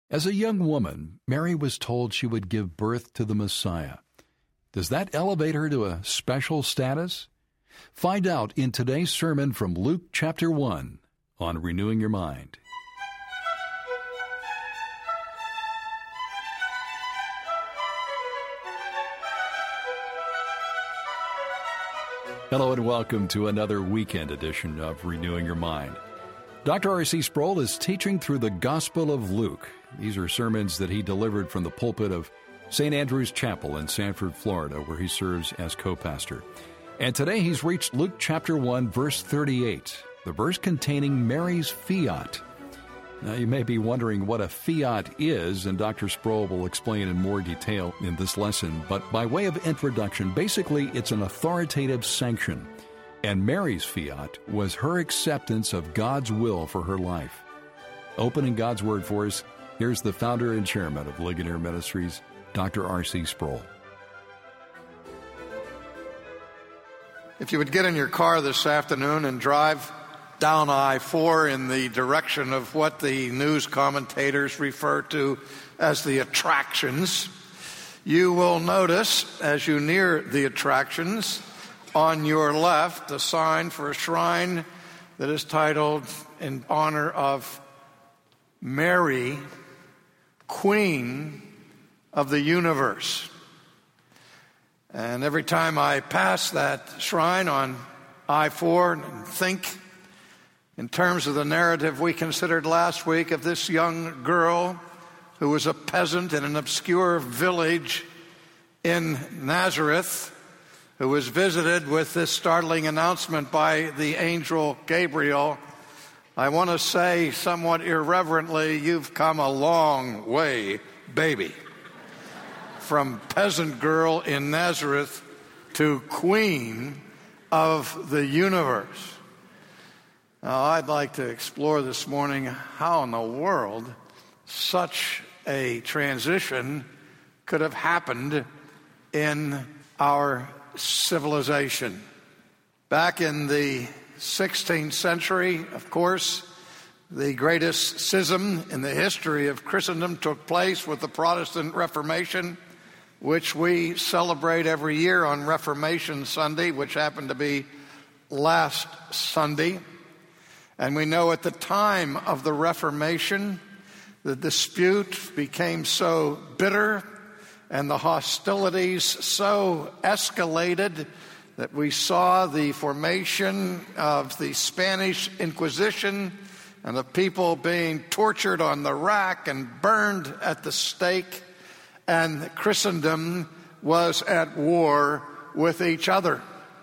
As a young woman, Mary was told she would give birth to the Messiah. Does that elevate her to a special status? Find out in today's sermon from Luke chapter 1 on Renewing Your Mind. Hello and welcome to another weekend edition of Renewing Your Mind. Dr. R.C. Sproul is teaching through the Gospel of Luke. These are sermons that he delivered from the pulpit of St. Andrew's Chapel in Sanford, Florida, where he serves as co-pastor. And today he's reached Luke chapter 1, verse 38, the verse containing Mary's fiat. Now, you may be wondering what a fiat is, and Dr. Sproul will explain in more detail in this lesson. But by way of introduction, basically it's an authoritative sanction. And Mary's fiat was her acceptance of God's will for her life. Opening God's Word for us, here's the founder and chairman of Ligonier Ministries, Dr. R.C. Sproul. If you would get in your car this afternoon and drive down I-4 in the direction of what the news commentators refer to as the attractions, you will notice as you near the attractions on your left a sign for a shrine that is titled in honor of Mary, Queen of the Universe. And every time I pass that shrine on I-4 and think in terms of the narrative we considered last week of this young girl who was a peasant in an obscure village in Nazareth, who was visited with this startling announcement by the angel Gabriel, I want to say somewhat irreverently, you've come a long way, baby. From peasant girl in Nazareth to queen of the universe. Now, I'd like to explore this morning how in the world such a transition could have happened in our civilization. Back in the 16th century, of course, the greatest schism in the history of Christendom took place with the Protestant Reformation, which we celebrate every year on Reformation Sunday, which happened to be last Sunday. And we know at the time of the Reformation, the dispute became so bitter and the hostilities so escalated that we saw the formation of the Spanish Inquisition and of people being tortured on the rack and burned at the stake, and Christendom was at war with each other.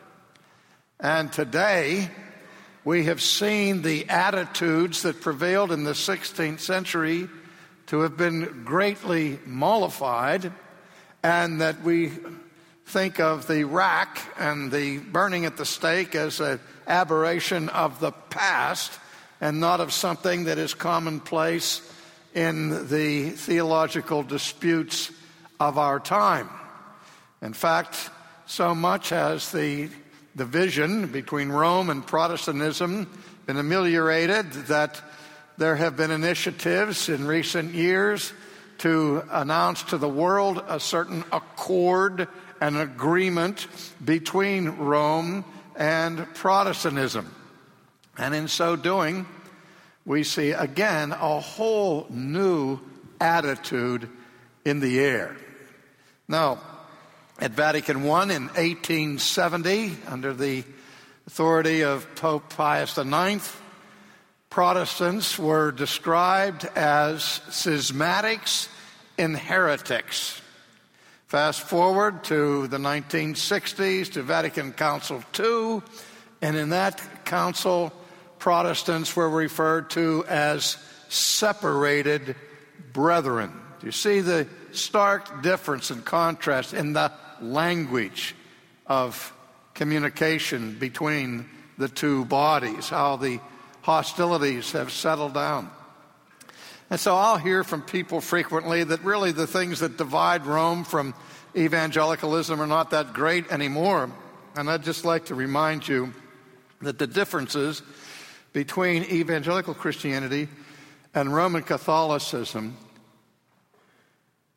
And today, we have seen the attitudes that prevailed in the 16th century to have been greatly mollified, and that we think of the rack and the burning at the stake as an aberration of the past and not of something that is commonplace in the theological disputes of our time. In fact, so much has the division between Rome and Protestantism been ameliorated that there have been initiatives in recent years to announce to the world a certain accord and agreement between Rome and Protestantism. And in so doing, we see again a whole new attitude in the air. Now, at Vatican I in 1870, under the authority of Pope Pius IX, Protestants were described as schismatics and heretics. Fast forward to the 1960s, to Vatican Council II, and in that council, Protestants were referred to as separated brethren. Do you see the stark difference and contrast in the language of communication between the two bodies, how the hostilities have settled down? And so I'll hear from people frequently that really the things that divide Rome from evangelicalism are not that great anymore. And I'd just like to remind you that the differences between evangelical Christianity and Roman Catholicism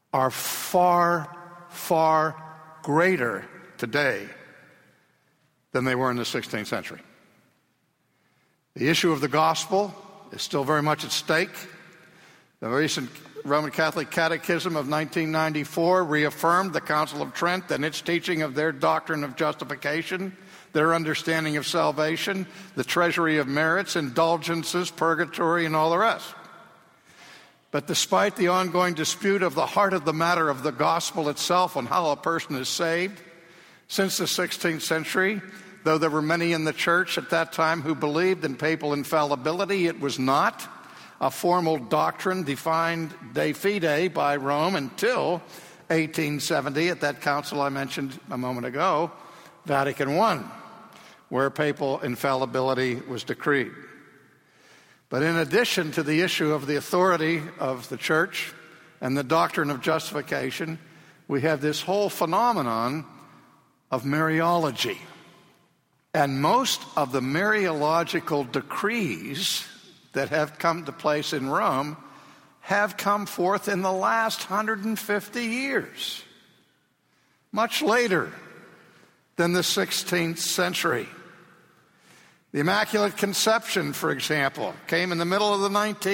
are far, far greater today than they were in the 16th century. The issue of the gospel is still very much at stake. The recent Roman Catholic Catechism of 1994 reaffirmed the Council of Trent and its teaching of their doctrine of justification, their understanding of salvation, the treasury of merits, indulgences, purgatory, and all the rest. But despite the ongoing dispute of the heart of the matter of the gospel itself on how a person is saved, since the 16th century, though there were many in the church at that time who believed in papal infallibility, it was not a formal doctrine defined de fide by Rome until 1870 at that council I mentioned a moment ago, Vatican I, where papal infallibility was decreed. But in addition to the issue of the authority of the church and the doctrine of justification, we have this whole phenomenon of Mariology. And most of the Mariological decrees that have come to place in Rome have come forth in the last 150 years, much later than the 16th century. The Immaculate Conception, for example, came in the middle of the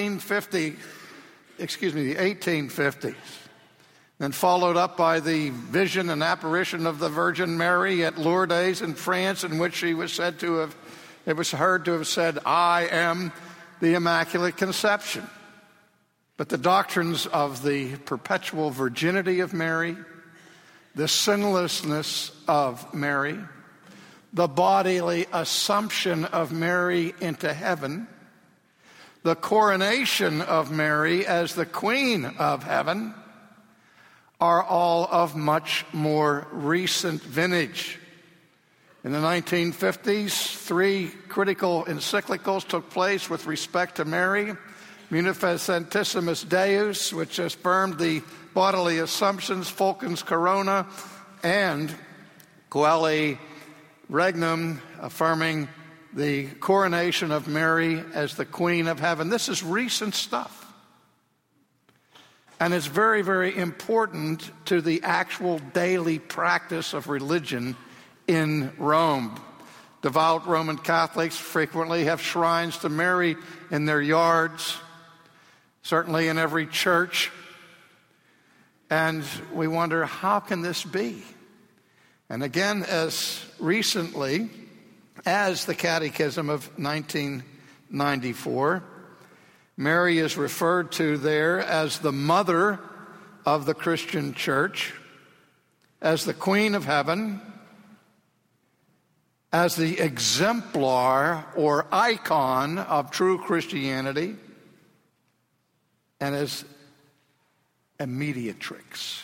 1850s, then followed up by the vision and apparition of the Virgin Mary at Lourdes in France, in which she was said to have, it was heard to have said, "I am the Immaculate Conception." But the doctrines of the perpetual virginity of Mary, the sinlessness of Mary, the bodily assumption of Mary into heaven, the coronation of Mary as the Queen of Heaven, are all of much more recent vintage. In the 1950s, 3 critical encyclicals took place with respect to Mary: Munificentissimus Deus, which affirmed the bodily assumptions, Fulgens Corona, and Coeli Regnum, affirming the coronation of Mary as the Queen of Heaven. This is recent stuff. And it's very, very important to the actual daily practice of religion in Rome. Devout Roman Catholics frequently have shrines to Mary in their yards, certainly in every church. And we wonder, how can this be? And again, as recently as the Catechism of 1994, Mary is referred to there as the mother of the Christian church, as the Queen of Heaven, as the exemplar or icon of true Christianity, and as a mediatrix.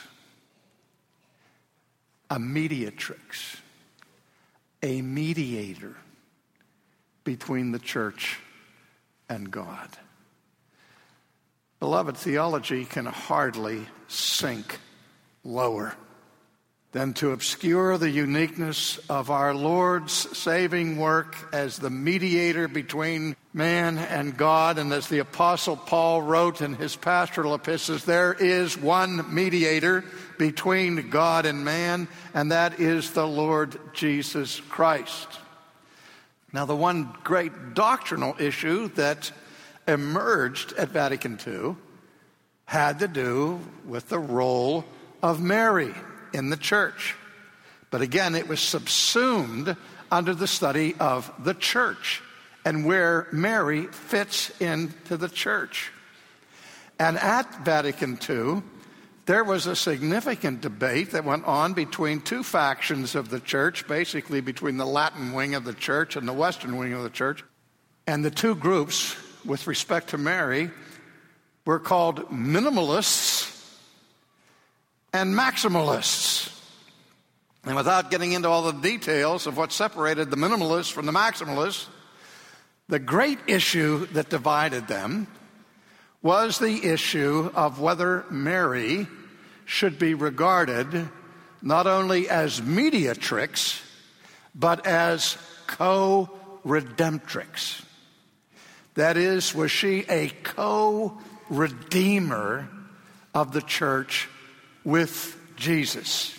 A mediatrix, a mediator between the church and God. Beloved, theology can hardly sink lower than to obscure the uniqueness of our Lord's saving work as the mediator between man and God. And as the Apostle Paul wrote in his pastoral epistles, there is one mediator between God and man, and that is the Lord Jesus Christ. Now, the one great doctrinal issue that emerged at Vatican II had to do with the role of Mary in the church. But again, it was subsumed under the study of the church and where Mary fits into the church. And at Vatican II, there was a significant debate that went on between 2 factions of the church, basically between the Latin wing of the church and the Western wing of the church. And the 2 groups, with respect to Mary, were called minimalists and maximalists. And without getting into all the details of what separated the minimalists from the maximalists, the great issue that divided them was the issue of whether Mary should be regarded not only as mediatrix, but as co-redemptrix. That is, was she a co-redeemer of the church with Jesus.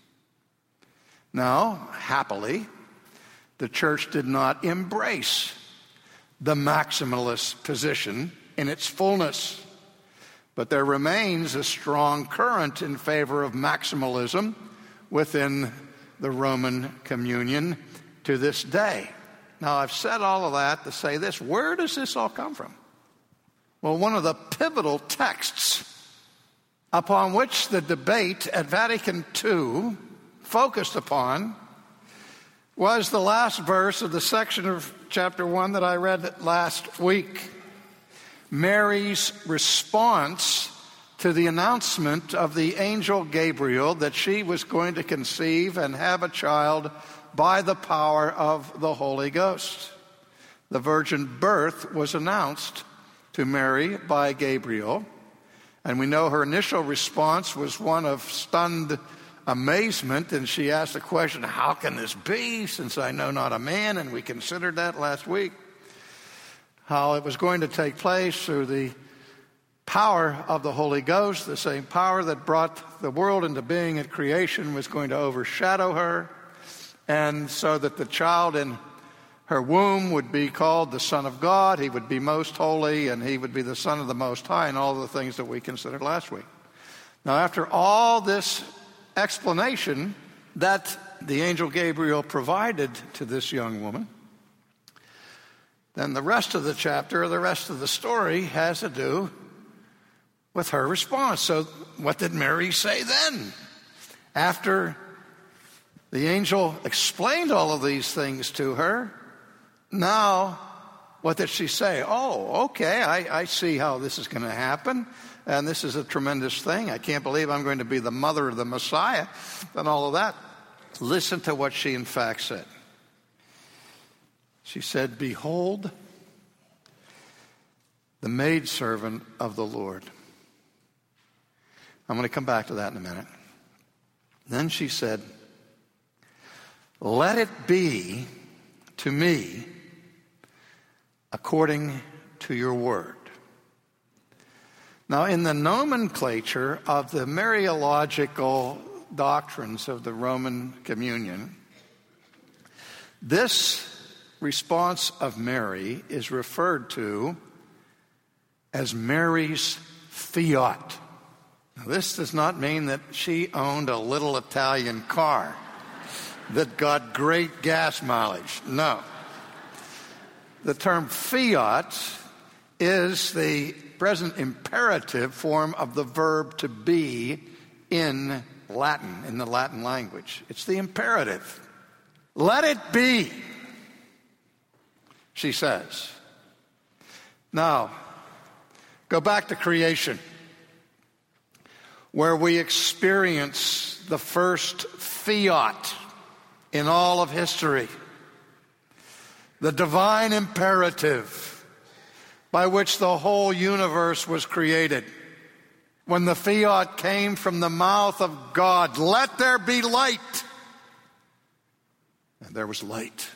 Now, happily, the church did not embrace the maximalist position in its fullness, but there remains a strong current in favor of maximalism within the Roman communion to this day. Now, I've said all of that to say this. Where does this all come from? Well, one of the pivotal texts upon which the debate at Vatican II focused upon was the last verse of the section of chapter 1 that I read last week. Mary's response to the announcement of the angel Gabriel that she was going to conceive and have a child by the power of the Holy Ghost. The virgin birth was announced to Mary by Gabriel, and we know her initial response was one of stunned amazement, and she asked the question, how can this be, since I know not a man? And we considered that last week, how it was going to take place through the power of the Holy Ghost. The same power that brought the world into being at creation was going to overshadow her, and so that the child in her womb would be called the Son of God. He would be most holy, and he would be the Son of the Most High, and all the things that we considered last week. Now, after all this explanation that the angel Gabriel provided to this young woman, then the rest of the chapter, or the rest of the story, has to do with her response. So what did Mary say then? After the angel explained all of these things to her, now what did she say? Oh, okay, I see how this is going to happen, and this is a tremendous thing. I can't believe I'm going to be the mother of the Messiah and all of that. Listen to what she in fact said. She said, "Behold, the maidservant of the Lord." I'm going to come back to that in a minute. Then she said, "Let it be to me according to your word." Now, in the nomenclature of the Mariological doctrines of the Roman communion, this response of Mary is referred to as Mary's fiat. Now, this does not mean that she owned a little Italian car that got great gas mileage. No. The term fiat is the present imperative form of the verb to be in Latin, in the Latin language. It's the imperative. Let it be, she says. Now, go back to creation, where we experience the first fiat in all of history. The divine imperative by which the whole universe was created. When the fiat came from the mouth of God, "Let there be light." And there was light.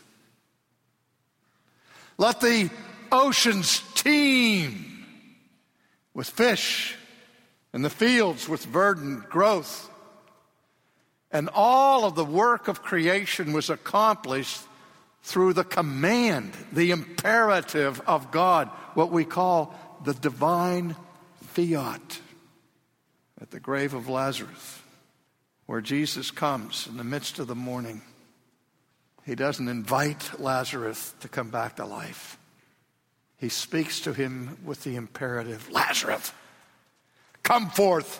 "Let the oceans teem with fish, and the fields with verdant growth." And all of the work of creation was accomplished through the command, the imperative of God, what we call the divine fiat. At the grave of Lazarus, where Jesus comes in the midst of the morning, he doesn't invite Lazarus to come back to life. He speaks to him with the imperative, "Lazarus, come forth."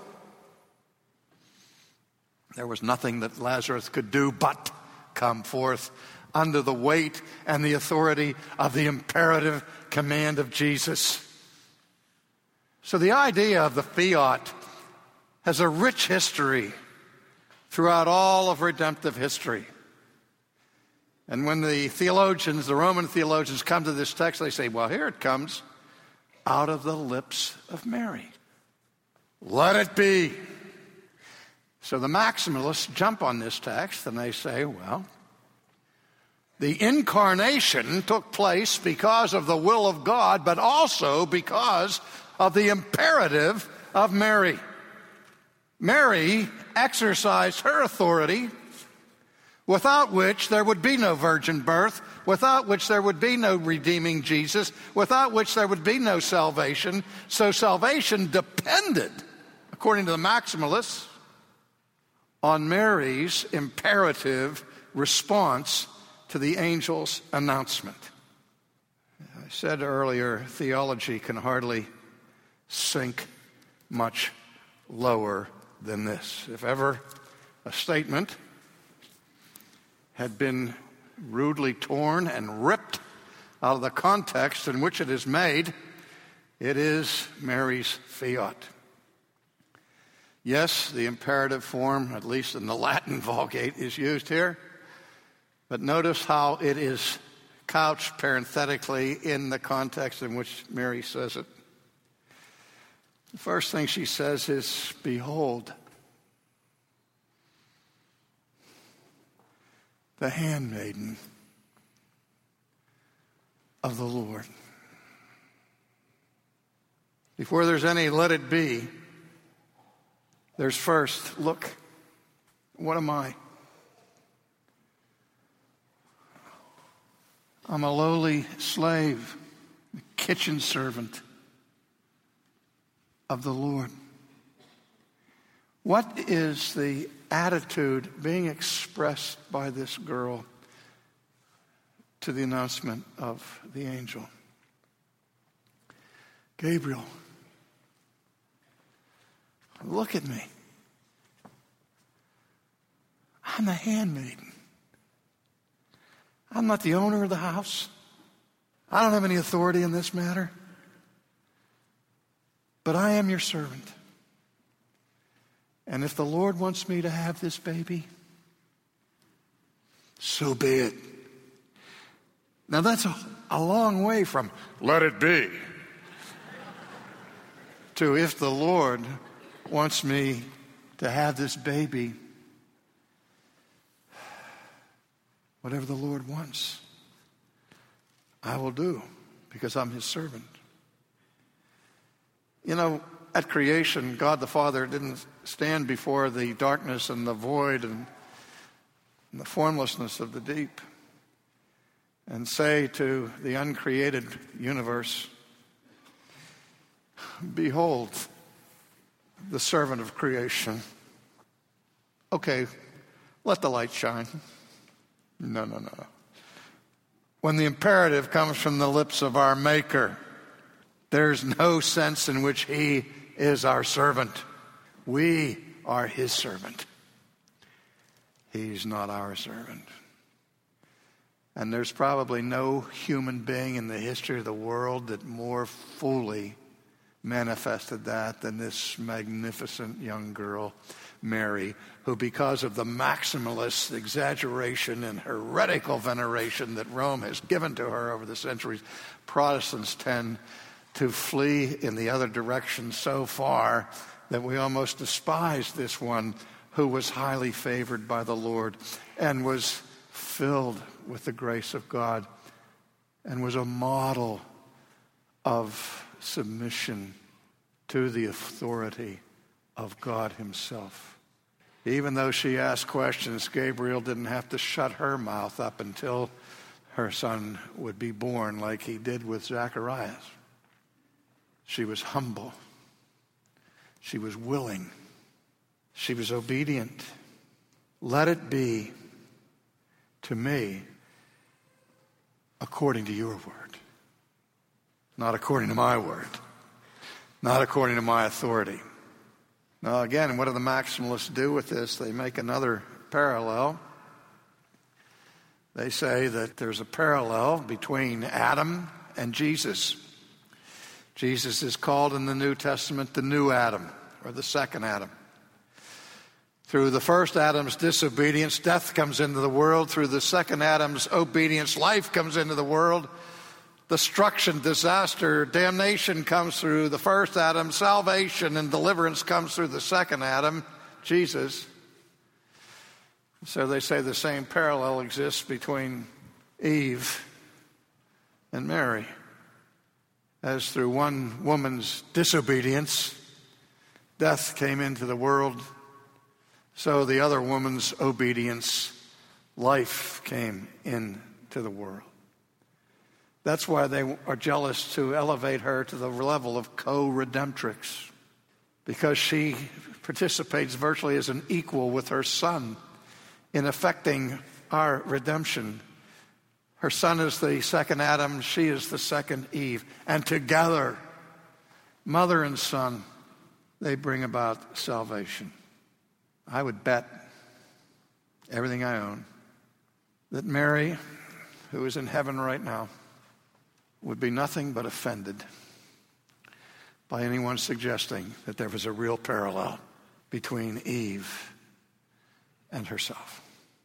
There was nothing that Lazarus could do but come forth under the weight and the authority of the imperative command of Jesus. So the idea of the fiat has a rich history throughout all of redemptive history. And when the theologians, the Roman theologians, come to this text, they say, well, here it comes out of the lips of Mary. Let it be. So the maximalists jump on this text and they say, well, the incarnation took place because of the will of God, but also because of the imperative of Mary. Mary exercised her authority, without which there would be no virgin birth, without which there would be no redeeming Jesus, without which there would be no salvation. So salvation depended, according to the maximalists, on Mary's imperative response to the angel's announcement. I said earlier, theology can hardly sink much lower than this. If ever a statement had been rudely torn and ripped out of the context in which it is made, it is Mary's fiat. Yes, the imperative form, at least in the Latin Vulgate, is used here, but notice how it is couched parenthetically in the context in which Mary says it. The first thing she says is, "Behold, the handmaiden of the Lord." Before there's any "let it be," there's first, look, what am I? I'm a lowly slave, a kitchen servant of the Lord. What is the attitude being expressed by this girl to the announcement of the angel? Gabriel, look at me. I'm the handmaiden. I'm not the owner of the house. I don't have any authority in this matter. But I am your servant. And if the Lord wants me to have this baby, so be it. Now that's a long way from "let it be" to "if the Lord wants me to have this baby, whatever the Lord wants, I will do, because I'm his servant." You know, at creation, God the Father didn't stand before the darkness and the void and the formlessness of the deep and say to the uncreated universe, "Behold, the servant of creation. Okay, let the light shine." No. When the imperative comes from the lips of our Maker, there's no sense in which he is our servant. We are his servant. He's not our servant. And there's probably no human being in the history of the world that more fully manifested that than this magnificent young girl, Mary, who, because of the maximalist exaggeration and heretical veneration that Rome has given to her over the centuries, Protestants tend to flee in the other direction so far that we almost despise this one who was highly favored by the Lord and was filled with the grace of God and was a model of submission to the authority of God himself. Even though she asked questions, Gabriel didn't have to shut her mouth up until her son would be born, like he did with Zacharias. She was humble. She was willing. She was obedient. Let it be to me according to your word, not according to my word, not according to my authority. Now again, what do the maximalists do with this? They make another parallel. They say that there's a parallel between Adam and Jesus. Jesus is called in the New Testament the new Adam, or the second Adam. Through the first Adam's disobedience, death comes into the world. Through the second Adam's obedience, life comes into the world. Destruction, disaster, damnation comes through the first Adam. Salvation and deliverance comes through the second Adam, Jesus. So they say the same parallel exists between Eve and Mary. As through one woman's disobedience, death came into the world, so the other woman's obedience, life came into the world. That's why they are jealous to elevate her to the level of co-redemptrix, because she participates virtually as an equal with her son in effecting our redemption. Her son is the second Adam, she is the second Eve. And together, mother and son, they bring about salvation. I would bet everything I own that Mary, who is in heaven right now, would be nothing but offended by anyone suggesting that there was a real parallel between Eve and herself.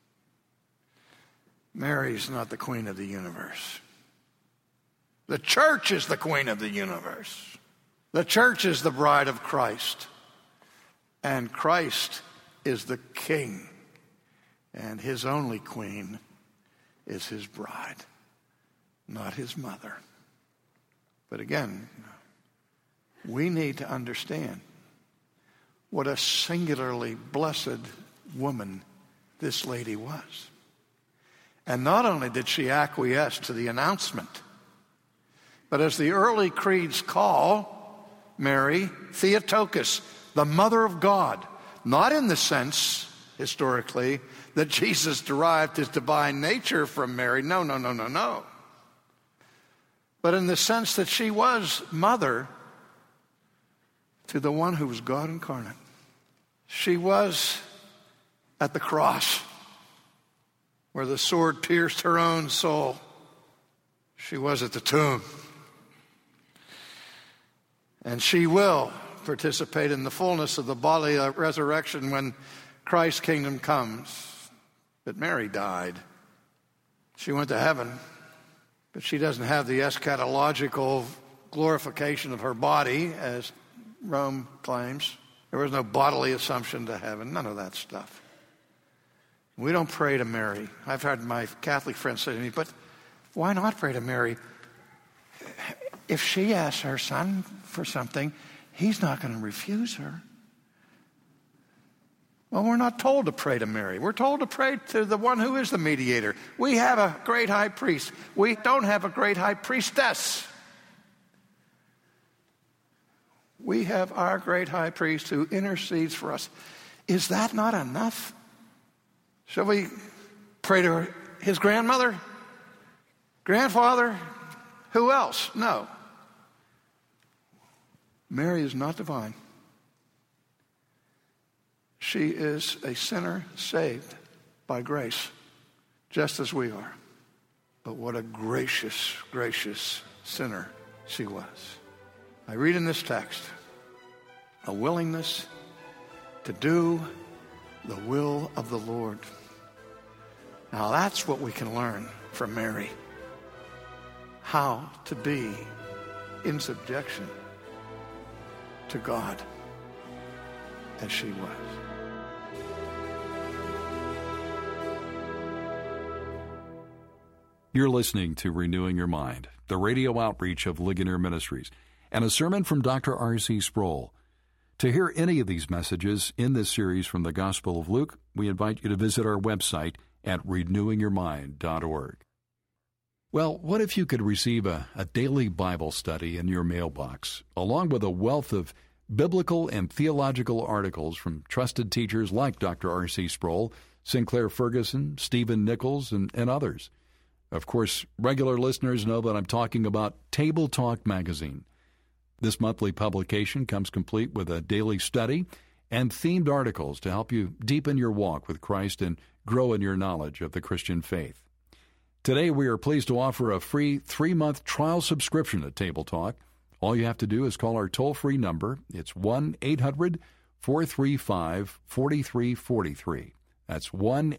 Mary's not the queen of the universe. The church is the queen of the universe. The church is the bride of Christ. And Christ is the king. And his only queen is his bride, not his mother. But again, we need to understand what a singularly blessed woman this lady was. And not only did she acquiesce to the announcement, but as the early creeds call Mary Theotokos, the mother of God, not in the sense, historically, that Jesus derived his divine nature from Mary. No. But in the sense that she was mother to the one who was God incarnate. She was at the cross where the sword pierced her own soul. She was at the tomb. And she will participate in the fullness of the bodily resurrection when Christ's kingdom comes. But Mary died. She went to heaven, but she doesn't have the eschatological glorification of her body, as Rome claims. There was no bodily assumption to heaven, none of that stuff. We don't pray to Mary. I've heard my Catholic friends say to me, but why not pray to Mary? If she asks her son for something, he's not going to refuse her. Well, we're not told to pray to Mary. We're told to pray to the one who is the mediator. We have a great high priest. We don't have a great high priestess. We have our great high priest who intercedes for us. Is that not enough? Shall we pray to his grandmother? Grandfather? Who else? No. Mary is not divine. She is a sinner saved by grace, just as we are. But what a gracious, gracious sinner she was. I read in this text a willingness to do the will of the Lord. Now that's what we can learn from Mary. How to be in subjection to God as she was. You're listening to Renewing Your Mind, the radio outreach of Ligonier Ministries, and a sermon from Dr. R.C. Sproul. To hear any of these messages in this series from the Gospel of Luke, we invite you to visit our website at renewingyourmind.org. Well, what if you could receive a daily Bible study in your mailbox, along with a wealth of biblical and theological articles from trusted teachers like Dr. R.C. Sproul, Sinclair Ferguson, Stephen Nichols, and others? Of course, regular listeners know that I'm talking about Table Talk magazine. This monthly publication comes complete with a daily study and themed articles to help you deepen your walk with Christ and grow in your knowledge of the Christian faith. Today, we are pleased to offer a free 3-month trial subscription to Table Talk. All you have to do is call our toll-free number. It's 1-800-435-4343. That's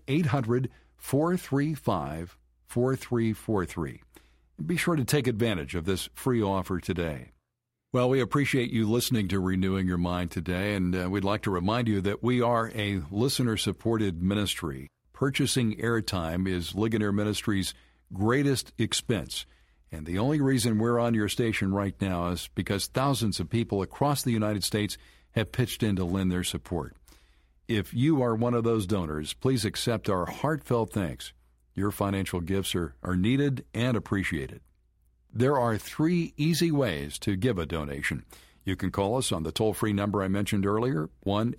1-800-435-4343. Be sure to take advantage of this free offer today. Well, we appreciate you listening to Renewing Your Mind today, and we'd like to remind you that we are a listener-supported ministry. Purchasing airtime is Ligonier Ministries' greatest expense, and the only reason we're on your station right now is because thousands of people across the United States have pitched in to lend their support. If you are one of those donors, please accept our heartfelt thanks. Your financial gifts are needed and appreciated. There are 3 easy ways to give a donation. You can call us on the toll-free number I mentioned earlier,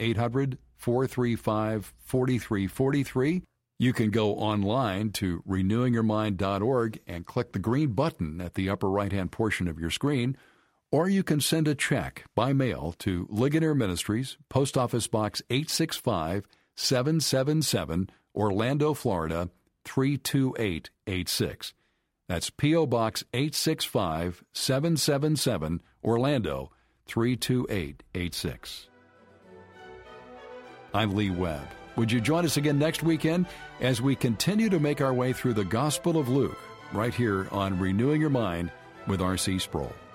1-800-435-4343. You can go online to renewingyourmind.org and click the green button at the upper right-hand portion of your screen, or you can send a check by mail to Ligonier Ministries, Post Office Box 865-777, Orlando, Florida, 32886. That's P.O. Box 865-777, Orlando, 32886. I'm Lee Webb. Would you join us again next weekend as we continue to make our way through the Gospel of Luke right here on Renewing Your Mind with R.C. Sproul?